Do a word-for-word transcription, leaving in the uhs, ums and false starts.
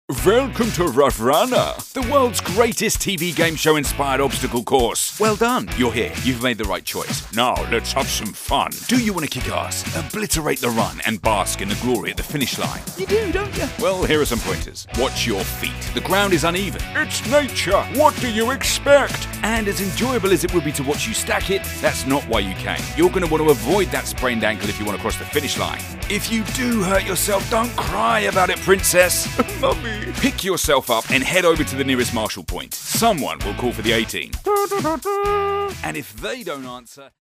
Welcome to Rough Runner, the world's greatest T V game show inspired obstacle course. Well done, you're here, you've made the right choice. Now let's have some fun. Do you want to kick ass, obliterate the run, and bask in the glory at the finish line? You do, don't you? Well, here are some pointers. Watch your feet. The ground is uneven. It's nature. What do you expect? And as enjoyable as it would be to watch you stack it, that's not why you came. You're going to want to avoid that sprained ankle if you want to cross the finish line. If you do hurt yourself, don't cry about it, princess. Mummy. Pick yourself up and head over to the nearest marshal point. Someone will call for the A-team. And if they don't answer...